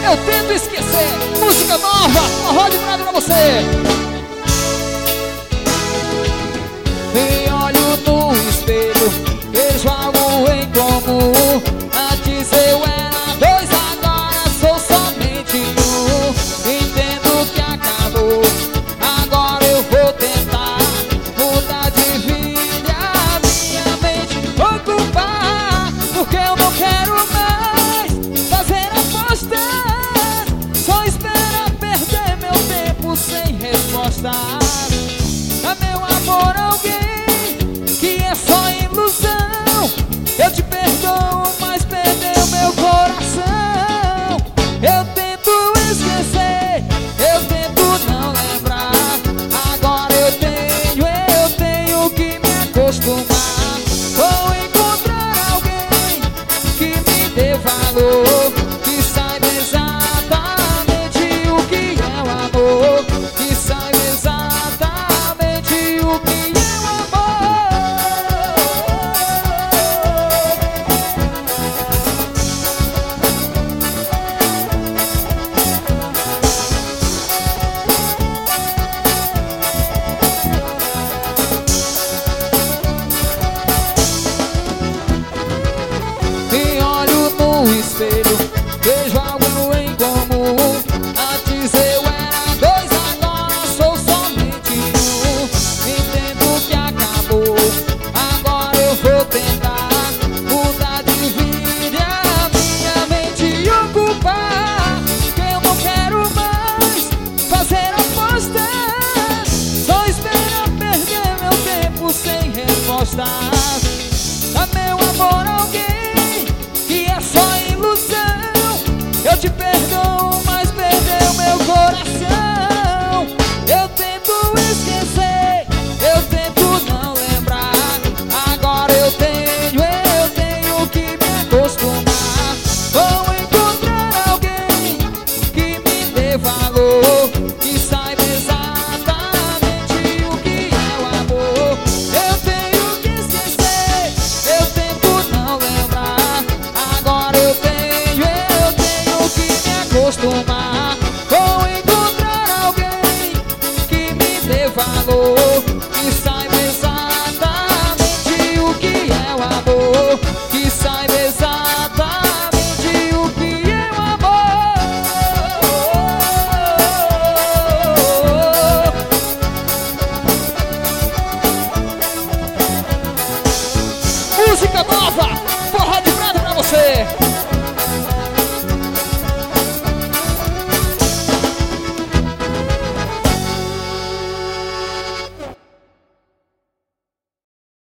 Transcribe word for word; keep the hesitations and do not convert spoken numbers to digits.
Eu tento esquecer. Música nova, uma roda de prata pra você. Me olho no espelho, vejo algo em comum. Antes eu era dois, agora sou somente um. Entendo que acabou, agora eu vou tentar mudar de vida, minha mente ocupar. Porque eu não quero mais fazer apostas, só espera perder meu tempo sem respostas. É meu amor alguém que é só ilusão. Eu te perdoo, mas perdeu meu coração. Eu tento esquecer, eu tento não lembrar. Agora eu tenho, eu tenho que me acostumar. Vou encontrar alguém que me dê valor, que saiba exatamente o que é o amor, que saiba exatamente o que é o amor. Me olho no espelho,